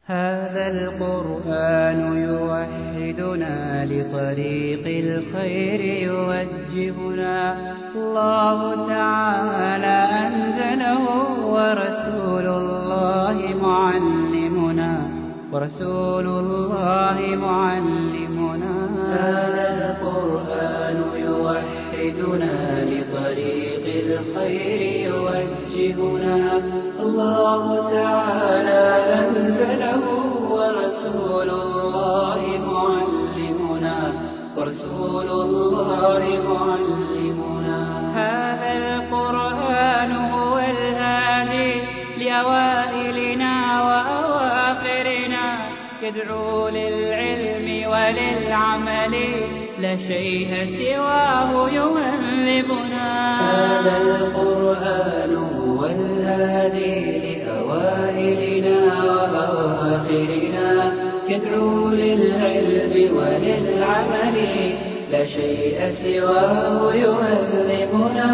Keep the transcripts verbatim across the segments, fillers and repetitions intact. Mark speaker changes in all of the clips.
Speaker 1: هذا القرآن يوحدنا لطريق الخير يوجهنا. الله تعالى أنزله ورسول الله معلمنا ورسول الله معلمنا. هذا القرآن يوحدنا لطريق الخير يوجهنا. الله تعالى أنزله ورسول الله معلمنا ورسول الله معلمنا. هذا القرآن هو الهادي لأوائلنا وأواخرنا، يدعو للعلم وللعمل، لا شيء سواه يهذبنا. هذا القرآن هو الهادي لأوائلنا وأواخرنا، يدعو للعلم وللعمل، لا شيء سواه يهذبنا.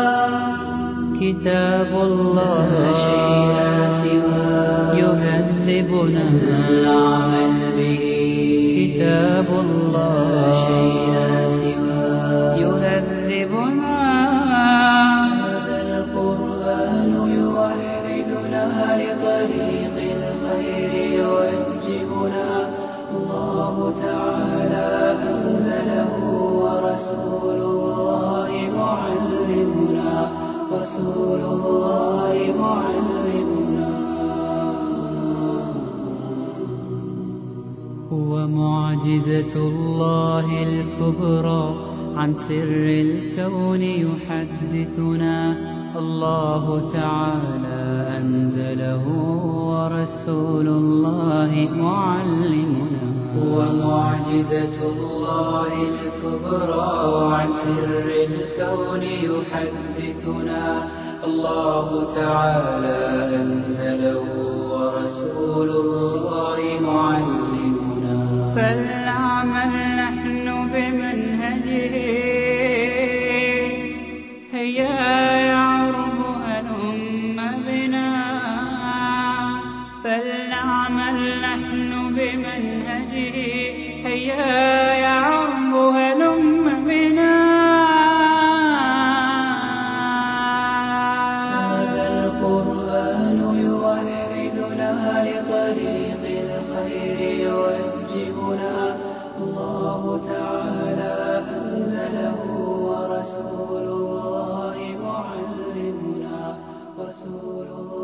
Speaker 1: كتاب الله لا شيء سواه يهذبنا العمل به. كتاب الله لا شيء سواه يهذبنا. هذا القرآن يوحدنا لطريق الخير يوجهنا. الله تعالى أنزله ورسول الله معلمنا ورسول الله معلمنا. هو معجزة الله الكبرى، عن سر الكون يحدثنا. الله تعالى أنزله ورسول الله معلمنا. هو معجزة الله الكبرى، عن سر الكون يحدثنا. الله تعالى أنزله ورسول الله معلمنا. فلنعمل نحن بمنهجه، هيا يعرب هلم بنا. فلنعمل نحن بمنهجه، هيا يعرب هلم بنا. هذا القرآن يوحدنا لطريق الخير يوجهنا. الله تعالى أنزله ورسول الله معلمنا ورسول الله